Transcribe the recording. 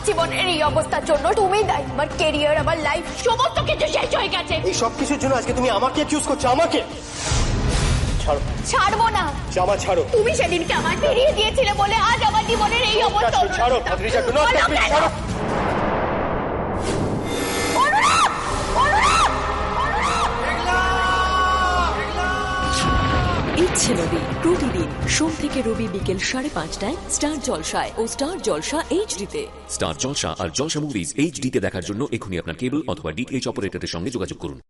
জীবনের এই অবস্থার জন্য তুমি দায়ী। আমার কেরিয়ার, আমার লাইফ, সমস্ত কিছু শেষ হয়ে গেছে। এই সব কিছুর জন্য আজকে তুমি আমাকে অ্যাকিউজ করছো? আমাকে ছাড়ো। ছাড়বো না। জামা ছাড়ো। তুমি সেদিনকে আমায় ফিরিয়ে দিয়েছিলে বলে আজ আমার জীবনের এই অবস্থা। ছাড়ো ভাদ্রিজা, ডু নট টাচ মি, ছাড়ো। ইচ্ছে নদী প্রতিদিন সোম থেকে রবি বিকেল 5:30টায় স্টার জলসায় ও স্টার জলসা এইচডিতে। স্টার জলসা আর জলসা মুভিজ এইচডিতে দেখার জন্য এখনই আপনার কেবল অথবা ডিটিএইচ অপারেটরের সঙ্গে যোগাযোগ করুন।